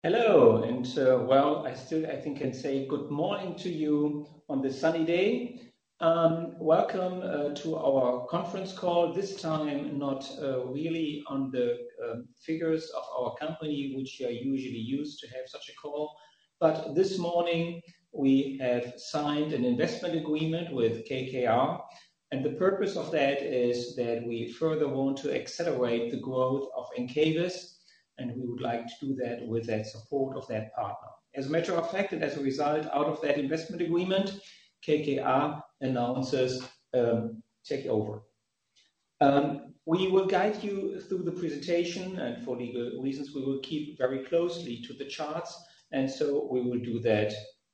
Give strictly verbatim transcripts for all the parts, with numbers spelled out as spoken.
Hello, and uh, well, I still, I think, can say good morning to you on this sunny day. Um, welcome uh, to our conference call, this time not uh, really on the uh, figures of our company, which you are usually used to have such a call, but this morning we have signed an investment agreement with K K R, and the purpose of that is that we further want to accelerate the growth of Encavis, and we would like to do that with that support of that partner. As a matter of fact, and as a result out of that investment agreement, K K R announces um, takeover. Um, we will guide you through the presentation, and for legal reasons, we will keep very closely to the charts, and so we will do that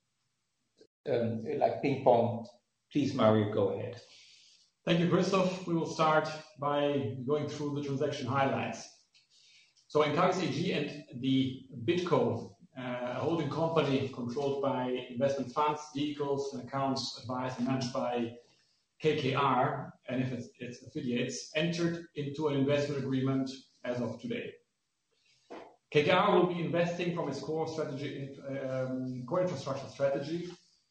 um, like ping pong. Please, Mario, go ahead. Thank you, Christoph. We will start by going through the transaction highlights. So Encavis A G and the BidCo, uh, a holding company controlled by investment funds, vehicles, and accounts advised and managed by K K R, and if it's, its affiliates, entered into an investment agreement as of today. K K R will be investing from its core strategy, um, core infrastructure strategy,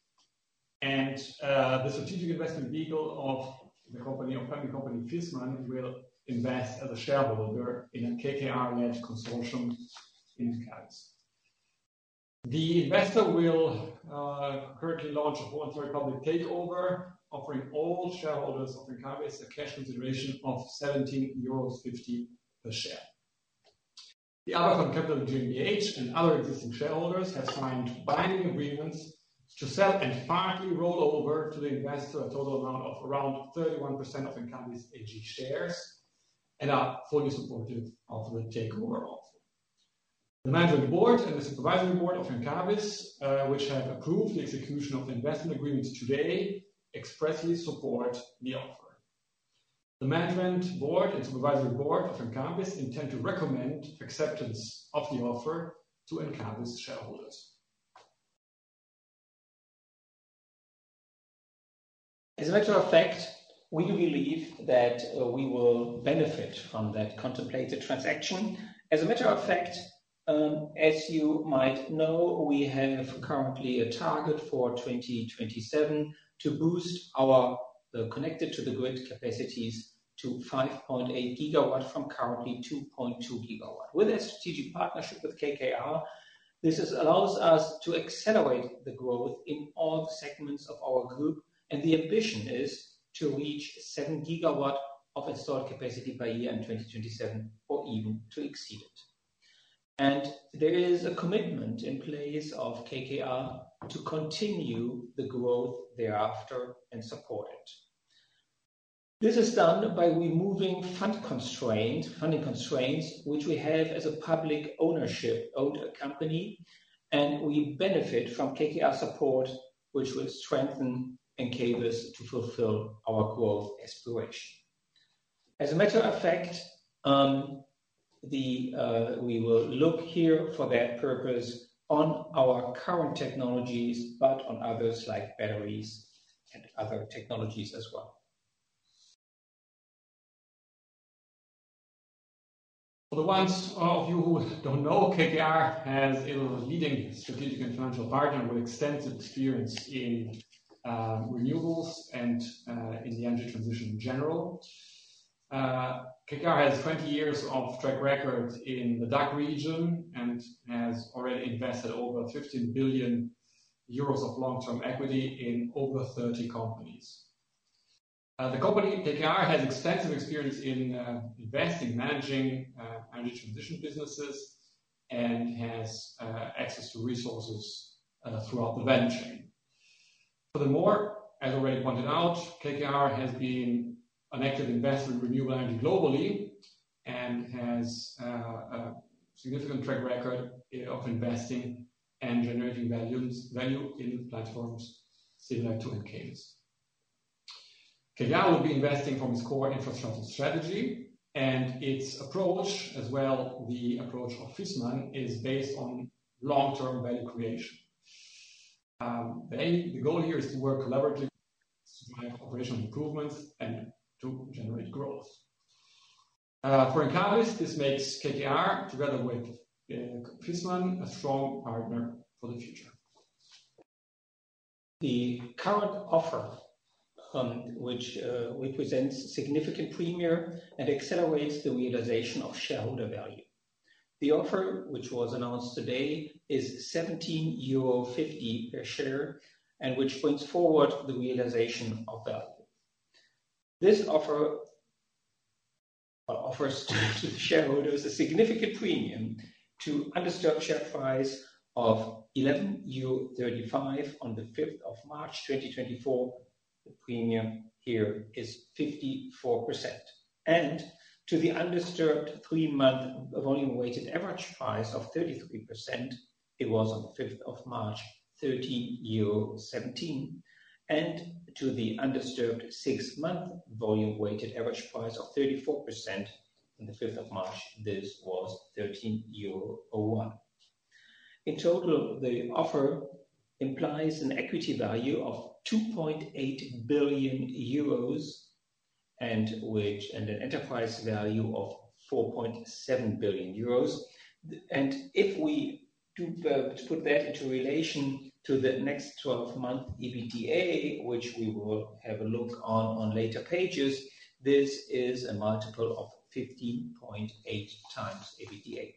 and uh, the strategic investment vehicle of the company, of family company Viessmann, will invest as a shareholder in a K K R-led consortium in Encavis. The investor will uh, currently launch a voluntary public takeover, offering all shareholders of Encavis a cash consideration of seventeen euros fifty per share. The Abercon Capital GmbH and other existing shareholders have signed binding agreements to sell and partly roll over to the investor a total amount of around thirty-one percent of Encavis A G shares, and are fully supportive of the takeover offer. The management board and the supervisory board of Encavis, uh, which have approved the execution of the investment agreements today, expressly support the offer. The management board and supervisory board of Encavis intend to recommend acceptance of the offer to Encavis shareholders. As a matter of fact, we believe that uh, we will benefit from that contemplated transaction. As a matter of fact, um, as you might know, we have currently a target for twenty twenty-seven to boost our uh, connected to the grid capacities to five point eight gigawatt from currently two point two gigawatt. With a strategic partnership with K K R, this is, allows us to accelerate the growth in all the segments of our group, and the ambition is to reach seven gigawatt of installed capacity per year in twenty twenty-seven, or even to exceed it. And there is a commitment in place of K K R to continue the growth thereafter and support it. This is done by removing fund constraints, funding constraints, which we have as a public ownership owned company, and we benefit from K K R support, which will strengthen Encavis to fulfill our growth aspiration. As a matter of fact, um, the, uh, we will look here for that purpose on our current technologies, but on others like batteries and other technologies as well. For the ones of you who don't know, K K R has a leading strategic and financial partner with extensive experience in Uh, renewables and uh, in the energy transition in general. Uh, K K R has twenty years of track record in the D A C region and has already invested over fifteen billion euros of long-term equity in over thirty companies. Uh, the company, K K R, has extensive experience in uh, investing, managing uh, energy transition businesses, and has uh, access to resources uh, throughout the value chain. Furthermore, as already pointed out, K K R has been an active investor in renewable energy globally and has uh, a significant track record of investing and generating values, value in platforms similar to Encavis. K K R will be investing from its core infrastructure strategy, and its approach, as well the approach of Viessmann, is based on long-term value creation. Um, the, aim, the goal here is to work collaboratively to drive operational improvements and to generate growth. Uh, for Encavis, this makes K K R, together with uh, Viessmann a strong partner for the future. The current offer, um, which uh, represents significant premium and accelerates the realization of shareholder value. The offer, which was announced today, is seventeen euro fifty per share, and which brings forward the realization of value. This offer offers to the shareholders a significant premium to undisturbed share price of eleven euro thirty-five on the fifth of March twenty twenty-four. The premium here is fifty-four percent. And to the undisturbed three-month volume-weighted average price of thirty-three percent, it was on the fifth of March, thirteen euro seventeen. And to the undisturbed six-month volume-weighted average price of thirty-four percent on the fifth of March, this was thirteen euro oh one. In total, the offer implies an equity value of two point eight billion euros and which and an enterprise value of four point seven billion euros. And if we do uh, put that into relation to the next twelve-month EBITDA, which we will have a look on on later pages, this is a multiple of fifteen point eight times EBITDA.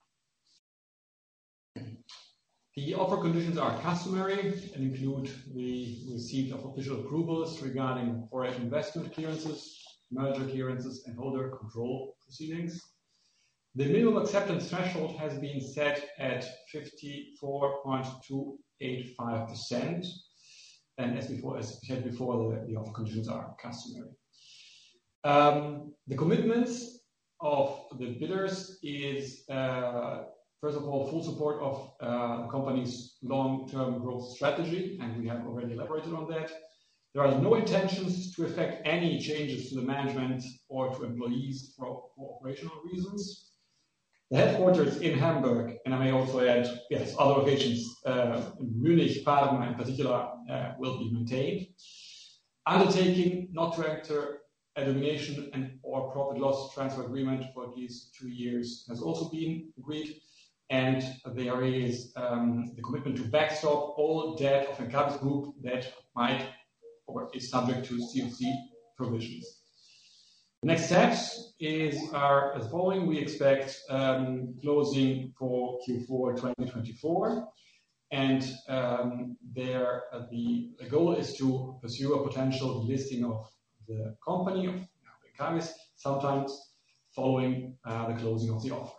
The offer conditions are customary and include the receipt of official approvals regarding foreign investment clearances, merger clearances, and holder control proceedings. The minimum acceptance threshold has been set at fifty-four point two eight five percent, and as before, as said before, the, the offer conditions are customary. Um, the commitments of the bidders is, uh, first of all, full support of uh, the company's long-term growth strategy, and we have already elaborated on that. There are no intentions to effect any changes to the management or to employees for, for operational reasons. The headquarters in Hamburg, and I may also add, yes, other locations, uh, in Munich, Parma in particular, uh, will be maintained. Undertaking not to enter a domination and or profit loss transfer agreement for at least two years has also been agreed. And there is um, the commitment to backstop all debt of Encavis Group that might or is subject to C F C provisions. The next steps is are as following. We expect um, closing for Q four twenty twenty-four, and um, there uh, the, the goal is to pursue a potential listing of the company of Encavis, sometimes following uh, the closing of the offer.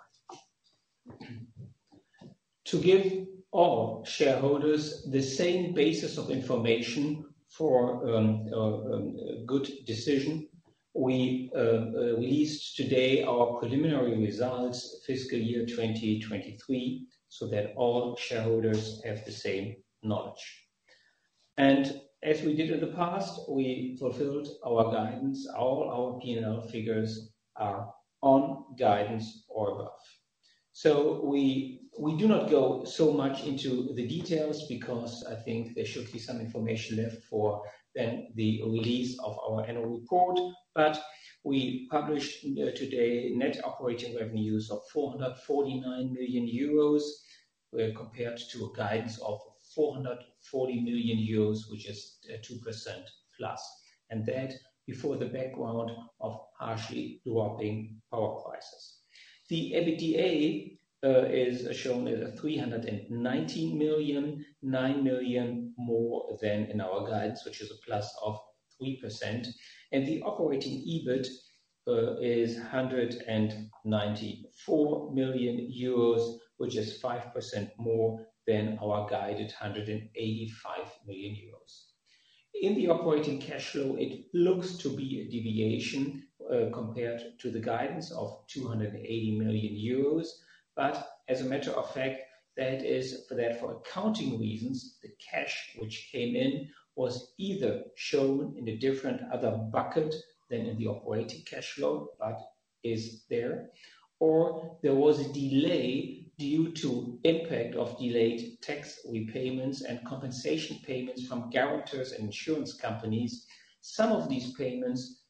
To give all shareholders the same basis of information for um, a, a good decision, we uh, uh, released today our preliminary results fiscal year twenty twenty-three, so that all shareholders have the same knowledge. And as we did in the past, we fulfilled our guidance. All our P and L figures are on guidance or above. So we we do not go so much into the details because I think there should be some information left for then the release of our annual report. But we published uh, today net operating revenues of four hundred forty-nine million euros uh, compared to a guidance of four hundred forty million euros, which is uh, two percent plus. And that before the background of harshly dropping power prices. The EBITDA uh, is shown as three hundred nineteen million, nine million more than in our guidance, which is a plus of three percent. And the operating EBIT uh, is one hundred ninety-four million euros, which is five percent more than our guided one hundred eighty-five million euros. In the operating cash flow, it looks to be a deviation uh, compared to the guidance of two hundred eighty million euros. But as a matter of fact, that is for that for accounting reasons, the cash which came in was either shown in a different other bucket than in the operating cash flow, but is there, or there was a delay due to impact of delayed tax repayments and compensation payments from guarantors and insurance companies. Some of these payments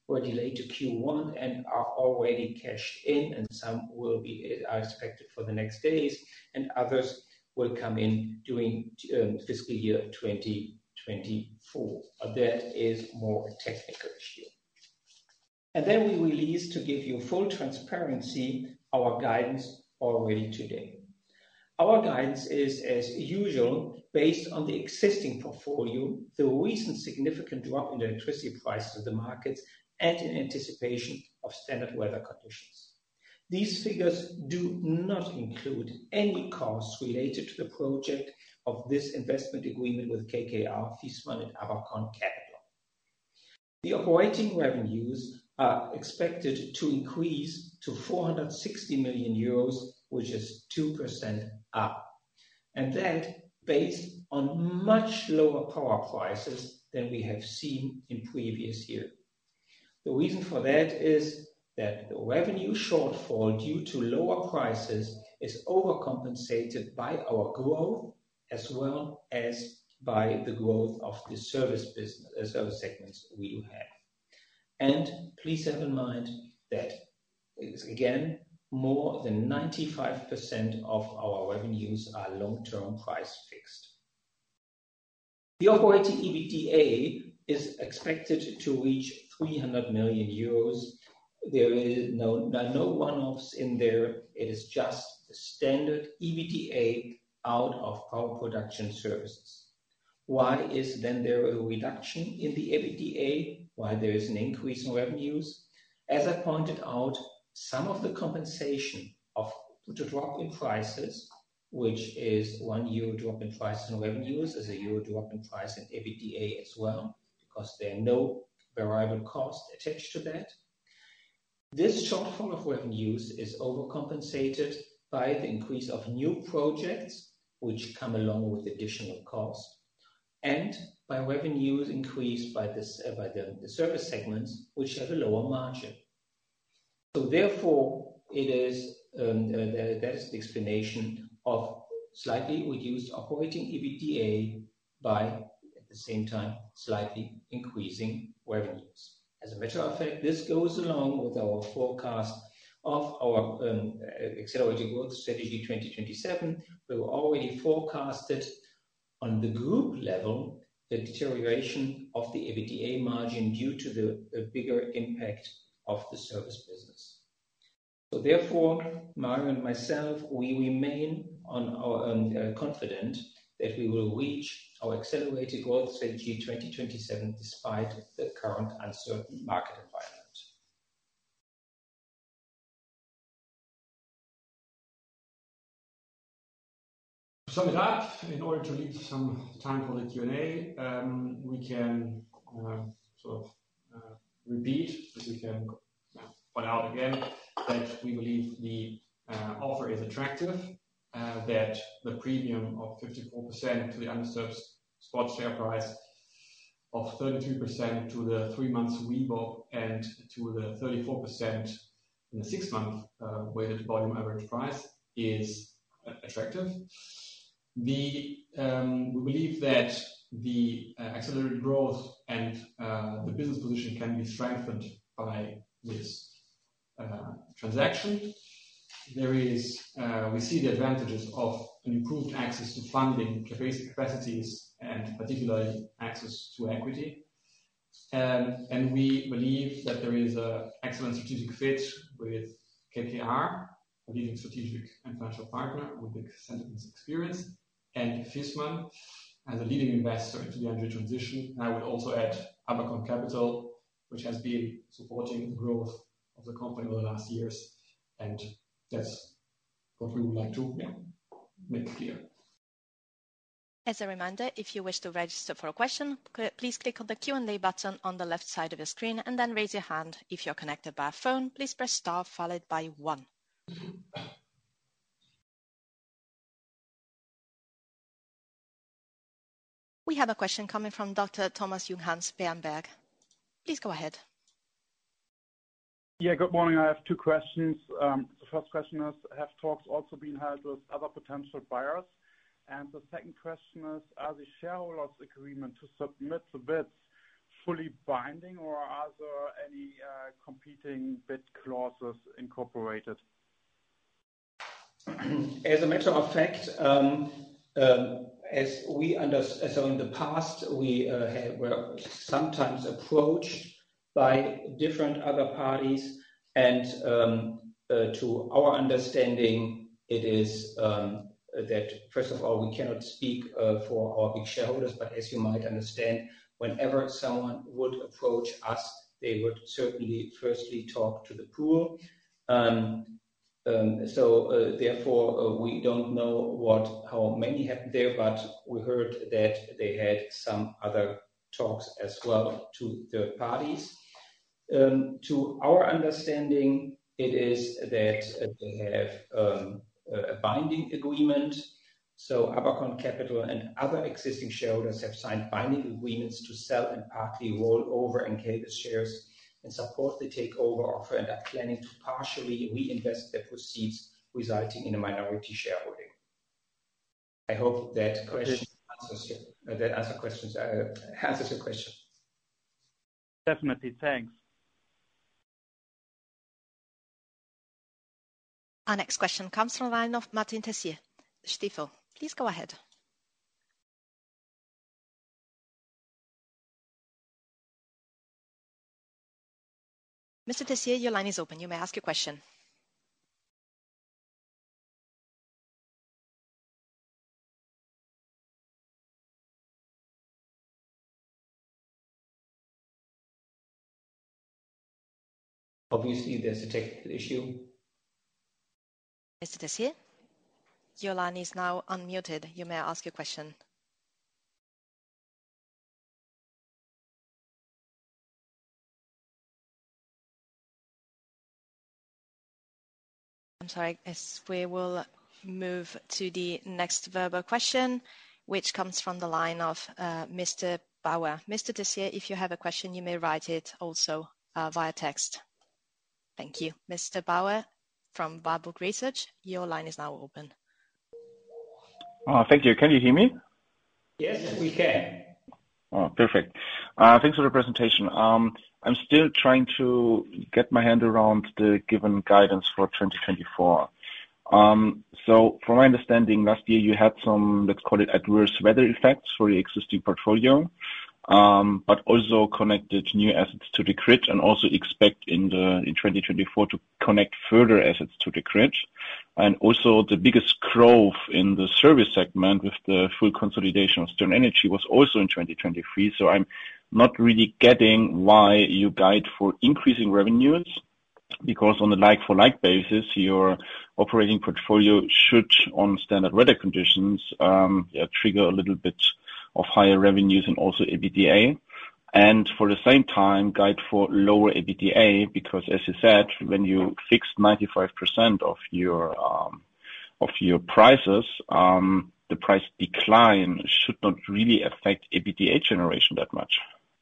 were delayed to Q one and are already cashed in, and some will be are expected for the next days, and others will come in during um, fiscal year twenty twenty-four. But that is more a technical issue. And then we released, to give you full transparency, our guidance already today. Our guidance is, as usual, based on the existing portfolio, the recent significant drop in electricity prices in the markets, and in anticipation of standard weather conditions. These figures do not include any costs related to the project of this investment agreement with K K R, Viessmann, and Abacon Capital. The operating revenues are expected to increase to four hundred sixty million euros, which is two percent up. And that based on much lower power prices than we have seen in previous years. The reason for that is that the revenue shortfall due to lower prices is overcompensated by our growth as well as by the growth of the service business, uh, service segments we do have. And please have in mind that it's again more than ninety-five percent of our revenues are long-term price fixed. The operating EBITDA is expected to reach three hundred million euros. There is no, no one-offs in there. It is just the standard EBITDA out of power production services. Why is then there a reduction in the EBITDA while there is an increase in revenues? As I pointed out, some of the compensation of the drop in prices, which is one euro drop in prices and revenues, is a euro drop in price and EBITDA as well, because there are no variable costs attached to that. This shortfall of revenues is overcompensated by the increase of new projects, which come along with additional costs, and by revenues increased by, this, uh, by the, the service segments, which have a lower margin. So therefore, it is um, uh, that is the explanation of slightly reduced operating EBITDA by, at the same time, slightly increasing revenues. As a matter of fact, this goes along with our forecast of our um, Accelerated Growth Strategy twenty twenty-seven. We were already forecasted on the group level the deterioration of the EBITDA margin due to the, the bigger impact of the service business. So therefore, Mario and myself, we remain on our um, uh, confident that we will reach our Accelerated Growth Strategy twenty twenty-seven despite the current uncertain market environment. To sum it up, in order to leave some time for the Q and A, um, we can uh, sort of uh, repeat, but we can uh, point out again that we believe the uh, offer is attractive, uh, that the premium of fifty-four percent to the undisturbed spot share price, of thirty-three percent to the three months R E B O P, and to the thirty-four percent in the six month uh, weighted volume average price is uh, attractive. The, um, we believe that the uh, accelerated growth and uh, the business position can be strengthened by this uh, transaction. There is, uh, we see the advantages of an improved access to funding capacities and particularly access to equity. Um, and we believe that there is an excellent strategic fit with K K R, a leading strategic and financial partner with extensive experience, and Viessmann as a leading investor into the energy transition. And I would also add Abacon Capital, which has been supporting the growth of the company over the last years. And that's what we would like to yeah, make clear. As a reminder, if you wish to register for a question, please click on the Q and A button on the left side of your screen and then raise your hand. If you're connected by a phone, please press star followed by one. We have a question coming from Doctor Thomas Junghans, Berenberg. Please go ahead. Yeah, good morning. I have two questions. Um, the first question is, have talks also been held with other potential buyers? And the second question is, are the shareholders' agreement to submit the bids fully binding, or are there any uh, competing bid clauses incorporated? As a matter of fact, um, um, as we understand, so in the past we uh, have, were sometimes approached by different other parties, and um, uh, to our understanding, it is um, that first of all we cannot speak uh, for our big shareholders, but as you might understand, whenever someone would approach us, they would certainly firstly talk to the pool. Um, Um, so uh, therefore, uh, we don't know what how many happened there, but we heard that they had some other talks as well to third parties. Um, to our understanding, it is that uh, they have um, a binding agreement. So Abacon Capital and other existing shareholders have signed binding agreements to sell and partly roll over Encavis shares and support the takeover offer, and are planning to partially reinvest their proceeds, resulting in a minority shareholding. I hope that question okay. answers your, uh, that answer questions uh, answers your question. Definitely, thanks. Our next question comes from the line of Martin Tessier, Stifel. Please go ahead. Mister Tessier, your line is open. You may ask your question. Obviously, there's a technical issue. Mister Tessier, your line is now unmuted. You may ask your question. I'm sorry, as we will move to the next verbal question, which comes from the line of uh, Mister Bauer. Mister Tessier, if you have a question, you may write it also uh, via text. Thank you. Mister Bauer from Warburg Research, your line is now open. Oh, thank you. Can you hear me? Yes, we can. Oh, perfect. Uh, thanks for the presentation. Um, I'm still trying to get my hand around the given guidance for twenty twenty-four. Um, so from my understanding, last year you had some, let's call it adverse weather effects for your existing portfolio, um, but also connected new assets to the grid, and also expect in the in twenty twenty-four to connect further assets to the grid. And also the biggest growth in the service segment with the full consolidation of Stern Energy was also in twenty twenty-three. So I'm not really getting why you guide for increasing revenues, because on a like-for-like basis, your operating portfolio should, on standard weather conditions, um, yeah, trigger a little bit of higher revenues and also EBITDA. And for the same time, guide for lower EBITDA, because as you said, when you fixed ninety-five percent of your um, of your prices, um, the price decline should not really affect EBITDA generation that much.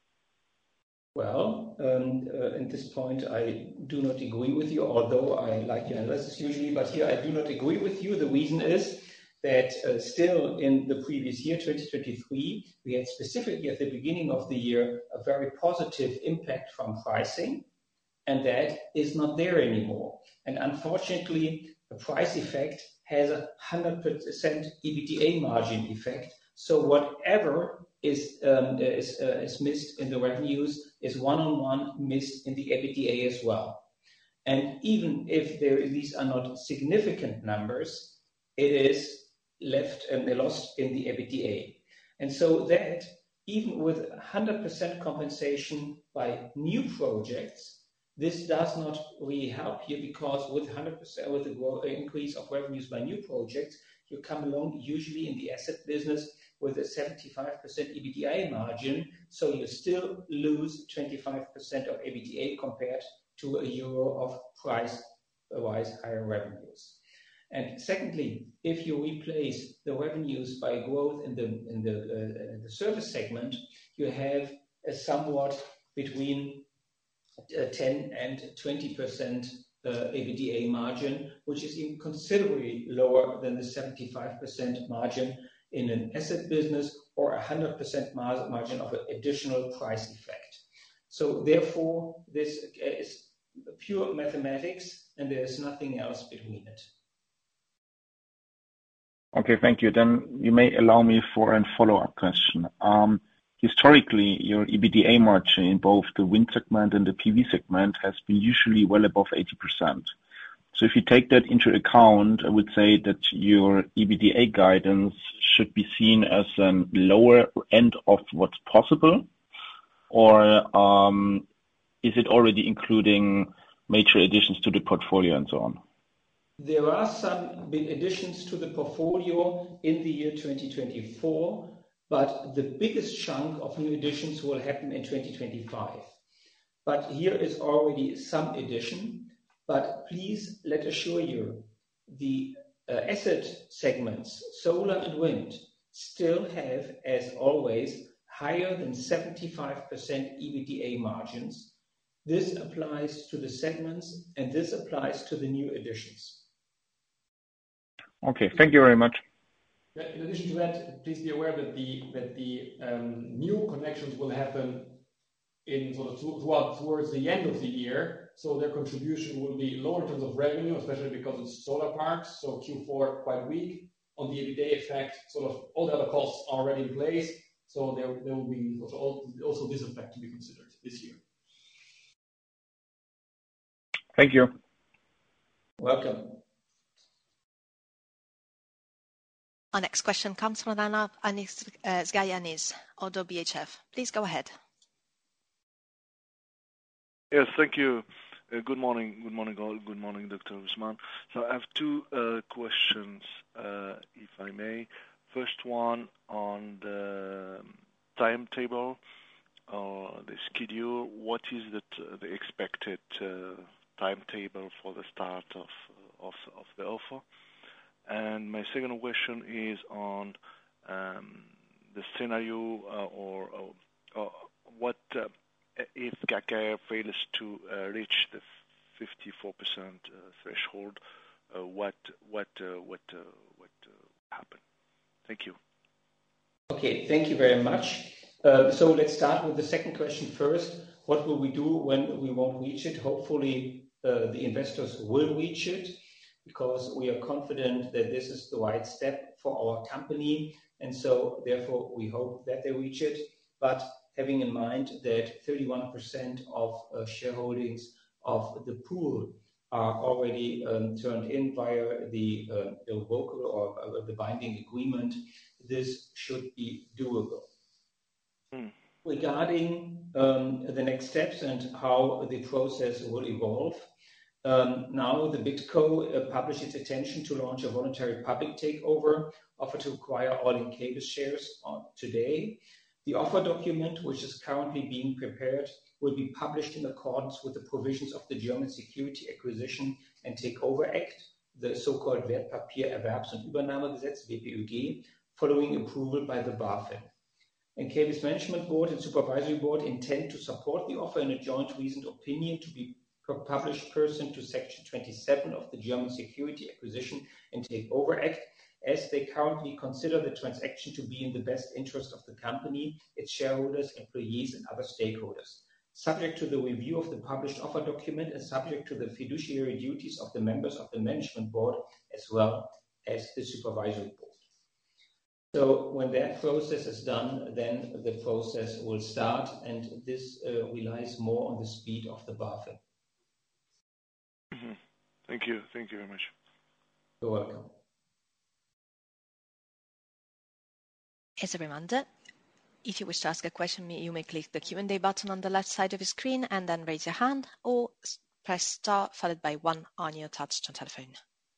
Well, um, uh, at this point, I do not agree with you, although I like your analysis usually, but here I do not agree with you. The reason is that uh, still in the previous year, twenty twenty-three, we had specifically at the beginning of the year a very positive impact from pricing, and that is not there anymore. And unfortunately, the price effect has a one hundred percent EBITDA margin effect. So whatever is um, is, uh, is missed in the revenues is one-on-one missed in the EBITDA as well. And even if there, these are not significant numbers, it is left and um, lost in the EBITDA. And so that even with one hundred percent compensation by new projects, this does not really help you, because with one hundred percent, with the growth, increase of revenues by new projects, you come along usually in the asset business with a seventy-five percent EBITDA margin, so you still lose twenty-five percent of EBITDA compared to a euro of price-wise higher revenues. And secondly, if you replace the revenues by growth in the in the, uh, in the service segment, you have a somewhat between uh, ten and twenty percent uh, EBITDA margin, which is even considerably lower than the seventy-five percent margin in an asset business or a one hundred percent margin of an additional price effect. So therefore, this is pure mathematics, and there is nothing else between it. Okay, thank you. Then you may allow me for a follow-up question. Um, historically, your EBITDA margin in both the wind segment and the P V segment has been usually well above eighty percent. So if you take that into account, I would say that your EBITDA guidance should be seen as a lower end of what's possible, or um, is it already including major additions to the portfolio and so on? There are some big additions to the portfolio in the year twenty twenty-four, but the biggest chunk of new additions will happen in twenty twenty-five. But here is already some addition. But please let assure you, the uh, asset segments, solar and wind, still have, as always, higher than seventy-five percent EBITDA margins. This applies to the segments, and this applies to the new additions. Okay, thank you very much. In addition to that, please be aware that the that the um, new connections will happen in sort of throughout towards the end of the year, so their contribution will be lower in terms of revenue, especially because it's solar parks. So Q four quite weak. On the EBITDA effect, sort of all the other costs are already in place, so there there will be also, also this effect to be considered this year. Thank you. Welcome. Our next question comes from Anis uh, Zgaya-Anis, ODDO B H F. Please go ahead. Yes, thank you. Uh, good morning, good morning all. Good morning, Doctor Husmann. So I have two uh, questions, uh, if I may. First one on the timetable or the schedule. What is the, t- the expected uh, timetable for the start of, of of the offer? And my second question is on um, the scenario uh, or, or, or what uh, if K K R fails to uh, reach the fifty-four percent uh, threshold, uh, what what uh, what uh, what uh, happen? Thank you. Okay, thank you very much. Uh, so let's start with the second question first. What will we do when we won't reach it? Hopefully, uh, the investors will reach it, because we are confident that this is the right step for our company, and so therefore we hope that they reach it. But having in mind that thirty-one percent of uh, shareholdings of the pool are already um, turned in via the uh, irrevocable or uh, the binding agreement, this should be doable. Mm. Regarding um, the next steps and how the process will evolve, um, now the BidCo uh, published its intention to launch a voluntary public takeover offer to acquire all Encavis shares on today. The offer document, which is currently being prepared, will be published in accordance with the provisions of the German Security Acquisition and Takeover Act, the so-called Wertpapiererwerbs- und Übernahmegesetz, W P Ö G, following approval by the BaFin. Encavis Management Board and Supervisory Board intend to support the offer in a joint reasoned opinion to be published pursuant to Section twenty-seven of the German Security Acquisition and Takeover Act, as they currently consider the transaction to be in the best interest of the company, its shareholders, employees, and other stakeholders, subject to the review of the published offer document and subject to the fiduciary duties of the members of the Management Board as well as the Supervisory Board. So when that process is done, then the process will start, and this uh, relies more on the speed of the BaFin. Mm-hmm. Thank you. Thank you very much. You're welcome. As a reminder, if you wish to ask a question, you may click the Q and A button on the left side of your screen and then raise your hand, or press star followed by one on your touch-tone telephone.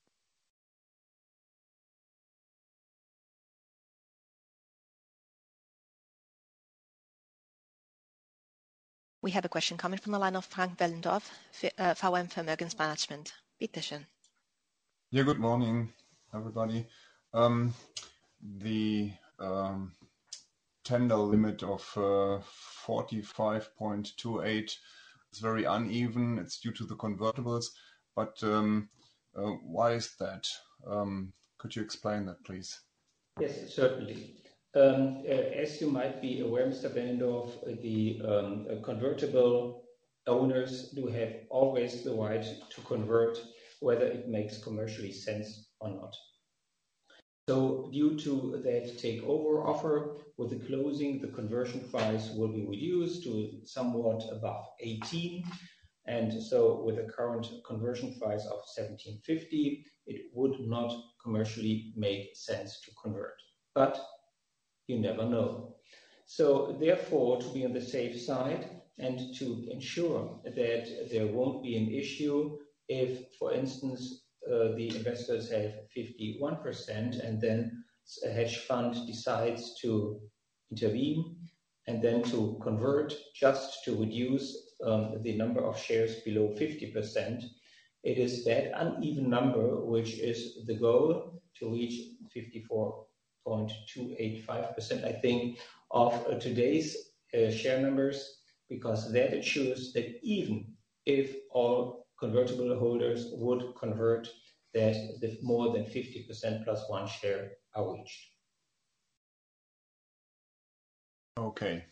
We have a question coming from the line of Frank Wellendorf, V M Vermögensmanagement. Bitte schön. Yeah, good morning, everybody. Um, the um, tender limit of uh, forty-five point two eight is very uneven. It's due to the convertibles, but um, uh, why is that? Um, could you explain that, please? Yes, certainly. Um, uh, as you might be aware, Mister Benendorf, the um, uh, convertible owners do have always the right to convert, whether it makes commercially sense or not. So due to that takeover offer, with the closing, the conversion price will be reduced to somewhat above eighteen. And so with a current conversion price of seventeen fifty, it would not commercially make sense to convert. But you never know. So therefore, to be on the safe side and to ensure that there won't be an issue if, for instance, uh, the investors have fifty-one percent and then a hedge fund decides to intervene and then to convert just to reduce um, the number of shares below fifty percent, it is that uneven number which is the goal to reach fifty-four point two eight five percent, I think, of uh, today's uh, share numbers, because that ensures that even if all convertible holders would convert, that the more than fifty percent plus one share are reached. Okay.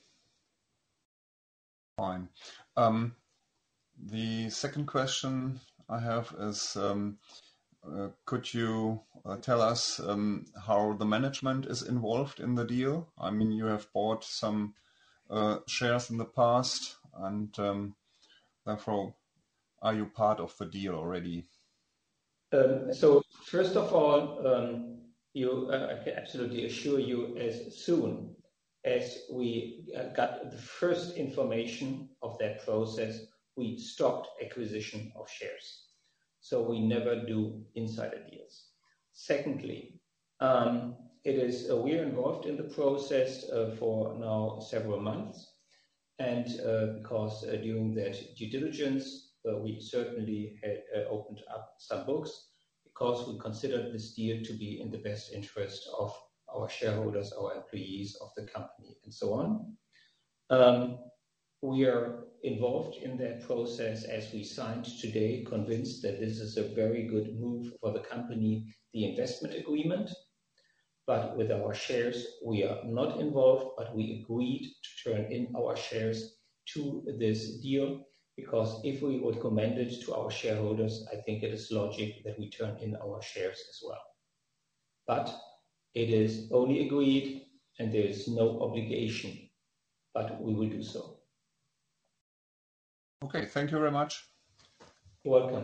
Fine. Um, the second question I have is, um, uh, could you uh, tell us um, how the management is involved in the deal? I mean, you have bought some uh, shares in the past, and um, therefore, are you part of the deal already? Um, so, first of all, um, you, uh, I can absolutely assure you, as soon as we uh, got the first information of that process, we stopped acquisition of shares. So we never do insider deals. Secondly, um, it is uh, we're involved in the process uh, for now several months, and uh, because uh, during that due diligence, uh, we certainly had uh, opened up some books because we considered this deal to be in the best interest of our shareholders, our employees, of the company, and so on. Um, we are involved in that process as we signed today, convinced that this is a very good move for the company, the investment agreement. But with our shares, we are not involved, but we agreed to turn in our shares to this deal, because if we would commend it to our shareholders, I think it is logic that we turn in our shares as well. But it is only agreed and there is no obligation, but we will do so. Okay, thank you very much. You're welcome.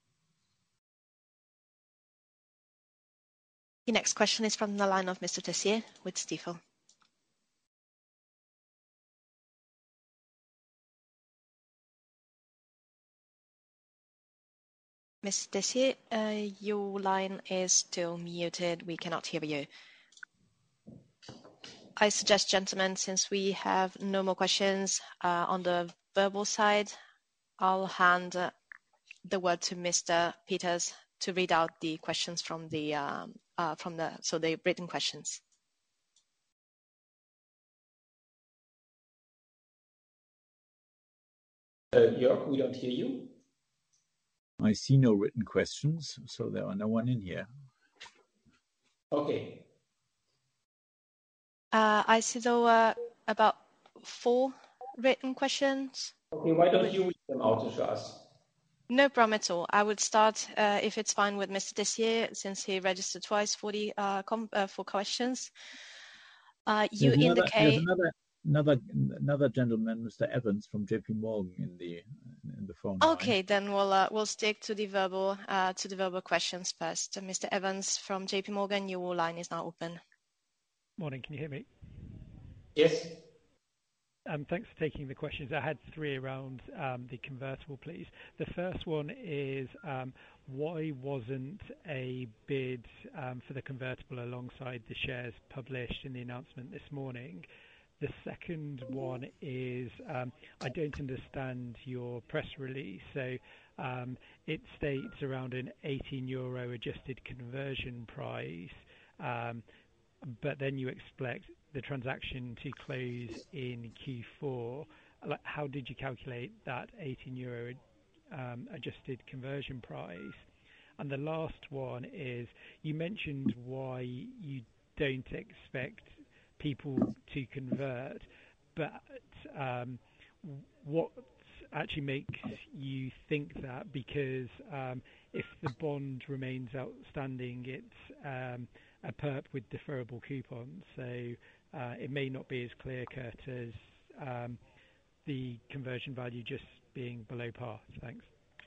The next question is from the line of Mister Tessier with Stifel. Mister Tessier, uh, your line is still muted. We cannot hear you. I suggest, gentlemen, since we have no more questions uh, on the verbal side, I'll hand uh, the word to Mister Peters to read out the questions from the um, uh, from the so the written questions. Uh, Jörg, we don't hear you. I see no written questions, so there are no one in here. Okay. Uh, I see though uh, about four written questions. Okay, why don't you read them out to us? No problem at all. I would start, uh, if it's fine with Mister Tessier, since he registered twice for the uh, com- uh, for questions. Uh, you There's another, indicate there's another another another gentleman, Mister Evans from J P Morgan, in the in the phone line. Okay, then we'll uh, we'll stick to the verbal uh, to the verbal questions first. Uh, Mister Evans from J P Morgan, your line is now open. Morning, can you hear me? Yes. Um, thanks for taking the questions. I had three around um, the convertible, please. The first one is um, why wasn't a bid um, for the convertible alongside the shares published in the announcement this morning? The second one is um, I don't understand your press release. So um, it states around an eighteen euro adjusted conversion price, um, but then you expect the transaction to close in Q four. Like, how did you calculate that eighteen euro um, adjusted conversion price? And the last one is, you mentioned why you don't expect people to convert, but um, what actually makes you think that? Because um, if the bond remains outstanding, it's um, a perp with deferrable coupons, so uh, it may not be as clear-cut as um, the conversion value just being below par. Thanks.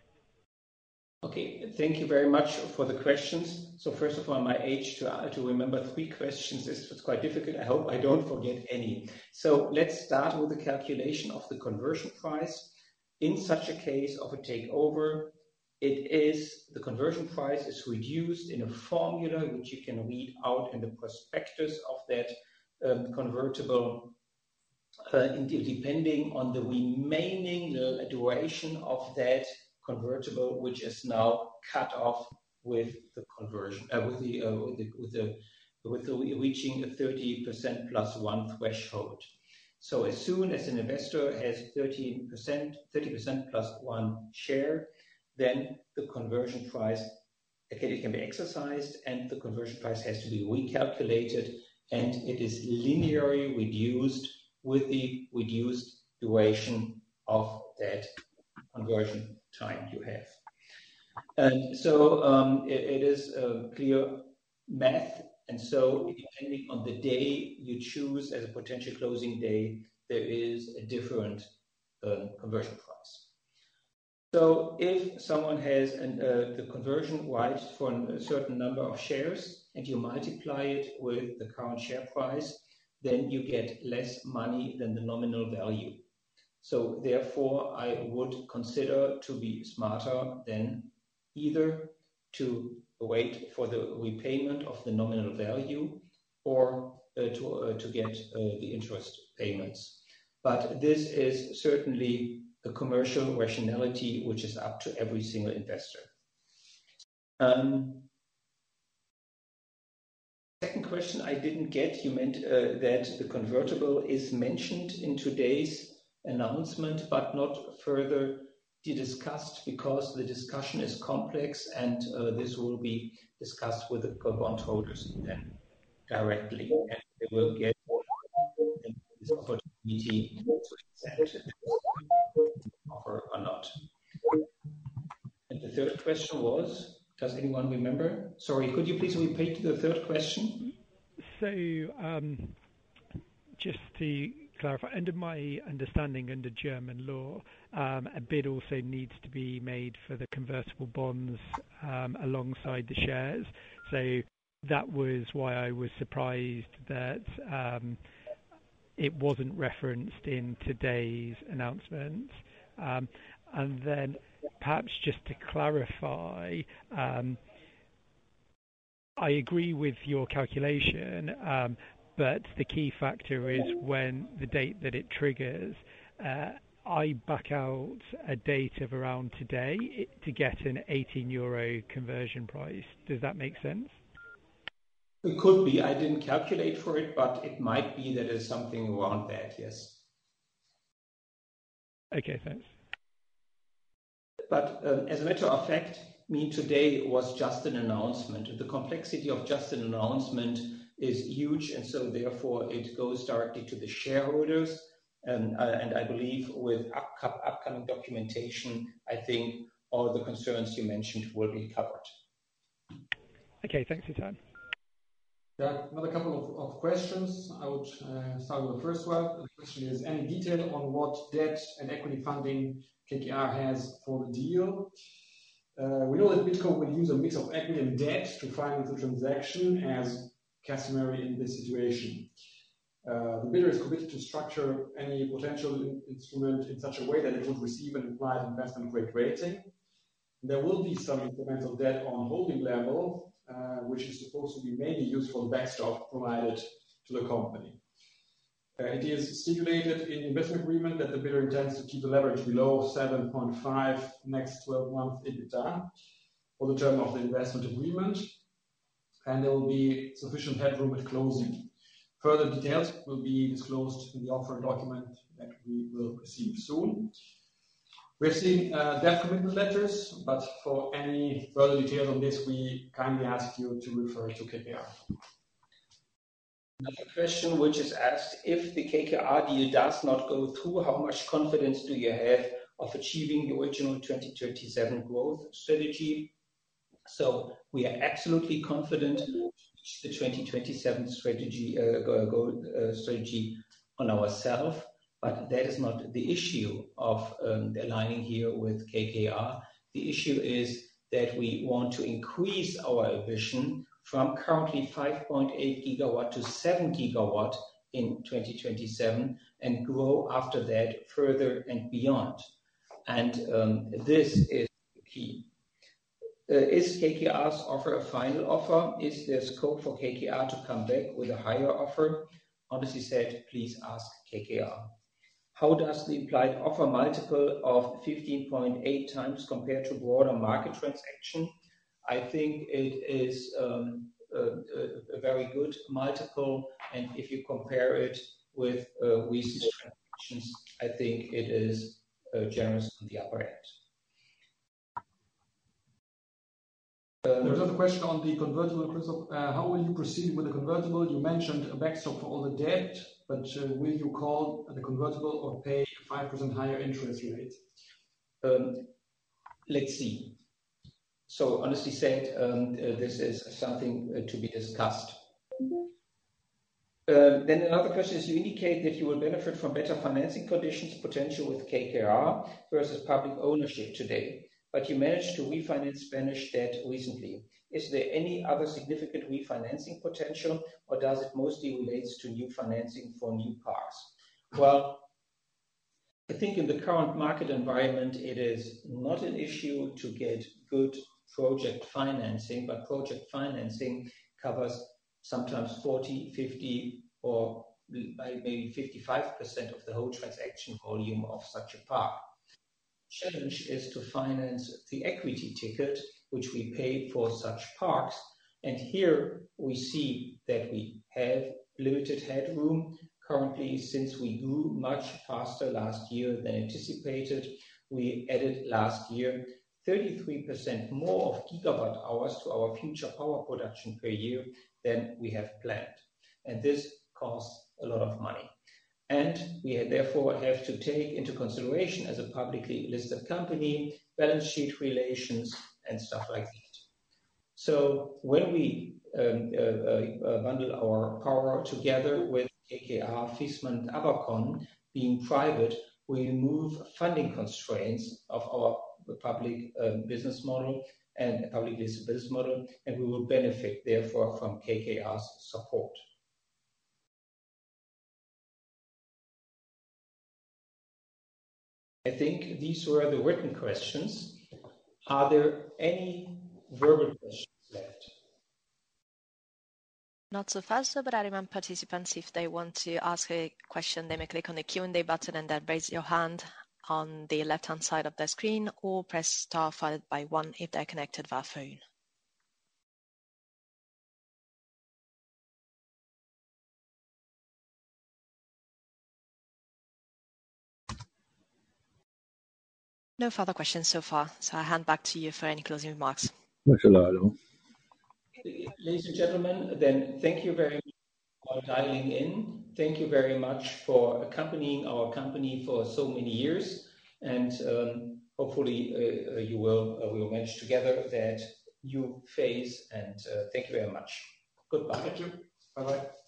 Okay, thank you very much for the questions. So first of all, my age to, uh, to remember three questions is it's quite difficult. I hope I don't forget any. So let's start with the calculation of the conversion price. In such a case of a takeover, it is the conversion price is reduced in a formula which you can read out in the prospectus of that um, convertible, uh, depending on the remaining duration of that convertible, which is now cut off with the conversion, uh, with the uh, with the with the with the reaching a thirty percent plus one threshold. So as soon as an investor has thirteen percent, thirty percent plus one share, then the conversion price okay, it can be exercised, and the conversion price has to be recalculated, and it is linearly reduced with the reduced duration of that conversion time you have. And so um, it, it is a clear math. And so depending on the day you choose as a potential closing day, there is a different uh, conversion price. So if someone has an, uh, the conversion right for a certain number of shares and you multiply it with the current share price, then you get less money than the nominal value. So therefore, I would consider to be smarter than either to wait for the repayment of the nominal value or uh, to, uh, to get uh, the interest payments. But this is certainly a commercial rationality which is up to every single investor. Um, second question I didn't get. You meant uh, that the convertible is mentioned in today's announcement, but not further discussed because the discussion is complex, and uh, this will be discussed with the bondholders then directly, and they will get this opportunity to accept this offer or not. And the third question was, does anyone remember? Sorry, could you please repeat the third question? So, um, just to clarify, under my understanding, under German law, um, a bid also needs to be made for the convertible bonds um, alongside the shares. So that was why I was surprised that um, it wasn't referenced in today's announcement. Um, and then perhaps just to clarify, um, I agree with your calculation, um, but the key factor is when the date that it triggers. Uh, I back out a date of around today to get an eighteen euro conversion price. Does that make sense? It could be. I didn't calculate for it, but it might be that it's something around that, yes. Okay, thanks. But um, as a matter of fact, I mean, today was just an announcement. The complexity of just an announcement is huge, and so therefore it goes directly to the shareholders. And, uh, and I believe with up, upcoming documentation, I think all the concerns you mentioned will be covered. Okay, thanks for your time. Yeah, another couple of, of questions. I would uh, start with the first one. The question is, any detail on what debt and equity funding K K R has for the deal? Uh, we know that BidCo will use a mix of equity and debt to finance the transaction as customary in this situation. Uh, the bidder is committed to structure any potential in instrument in such a way that it would receive an implied investment grade rating. There will be some incremental debt on holding level, uh, which is supposed to be mainly used for the backstop provided to the company. Uh, it is stipulated in the investment agreement that the bidder intends to keep the leverage below seven point five next twelve months EBITDA for the term of the investment agreement, and there will be sufficient headroom at closing. Further details will be disclosed in the offer document that we will receive soon. We're seeing uh, debt commitment letters, but for any further details on this, we kindly ask you to refer to K K R. Another question which is asked, if the K K R deal does not go through, how much confidence do you have of achieving the original twenty twenty-seven growth strategy? So we are absolutely confident to reach the twenty twenty-seven strategy, uh, goal, uh, strategy on ourselves, but that is not the issue of um, aligning here with K K R. The issue is that we want to increase our ambition from currently five point eight gigawatt to seven gigawatt in twenty twenty-seven and grow after that further and beyond. And um, this is key. Uh, is K K R's offer a final offer? Is there scope for K K R to come back with a higher offer? Honestly said, please ask K K R. How does the implied offer multiple of fifteen point eight times compare to broader market transaction? I think it is um, a, a, a very good multiple, and if you compare it with uh, recent transactions, I think it is uh, generous on the upper end. Um, There's another question on the convertible, Christoph. Uh, how will you proceed with the convertible? You mentioned a backstop for all the debt, but uh, will you call the convertible or pay a five percent higher interest rate? Um, let's see. So honestly said, um, uh, this is something uh, to be discussed. Uh, then another question is, you indicate that you will benefit from better financing conditions potential with K K R versus public ownership today, but you managed to refinance Spanish debt recently. Is there any other significant refinancing potential, or does it mostly relate to new financing for new parks? Well, I think in the current market environment, it is not an issue to get good project financing, but project financing covers sometimes forty, fifty, or maybe fifty-five percent of the whole transaction volume of such a park. Challenge is to finance the equity ticket which we pay for such parks, and here we see that we have limited headroom currently. Since we grew much faster last year than anticipated, we added last year thirty-three percent more of gigawatt hours to our future power production per year than we have planned, and this costs a lot of money. And we therefore have to take into consideration, as a publicly listed company, balance sheet relations and stuff like that. So when we um, uh, uh, bundle our power together with K K R, Viessmann, and Avacon being private, we remove funding constraints of our public uh, business model and public listed business model, and we will benefit therefore from K K R's support. I think these were the written questions. Are there any verbal questions left? Not so fast, but I remind participants, if they want to ask a question, they may click on the Q and A button and then raise your hand on the left-hand side of the screen, or press star followed by one if they're connected via phone. No further questions so far, so I hand back to you for any closing remarks. Ladies and gentlemen, then thank you very much for dialing in. Thank you very much for accompanying our company for so many years, and um, hopefully uh, you will uh, we will manage together that new phase. And uh, thank you very much. Goodbye. Thank you. Bye bye.